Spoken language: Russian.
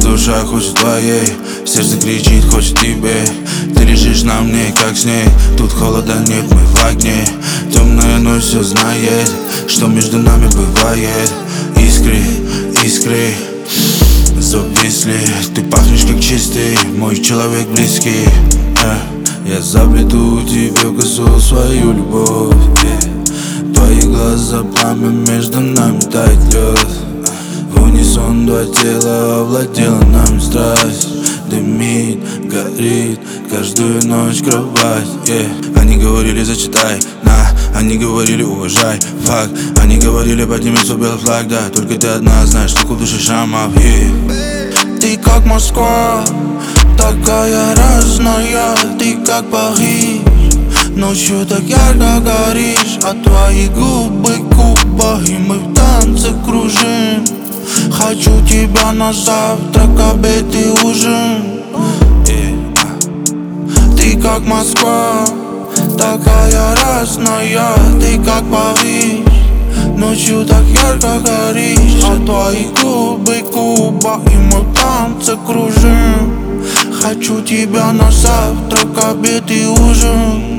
душа хочет твоей, сердце кричит, хочет тебе. Ты лежишь на мне, как с ней. Тут холода нет, мы в огне. Темная ночь все знает, что между нами бывает. Искры, искры зависли. Ты пахнешь как чистый, мой человек близкий. Я заплету тебе в косу свою любовь. Твои глаза пламя, между нами тает лед. В унисон два тела, овладела нами страсть. Дымит, горит каждую ночь кровать. Они говорили зачитай, они говорили уважай факт. Они говорили подними свой белый флаг, да. Только ты одна знаешь, сколько в душе шамов. Ты как Москва, такая разная. Ты как Париж, ночью так ярко горишь. А твои губы Куба, и мы в танце кружим. Хочу тебя на завтрак, обед и ужин. Ты как Москва, такая разная. Ты как Париж, ночью так ярко горишь. А твои губы Куба, и мы в танце кружим. Хочу тебя на завтрак, обед и ужин.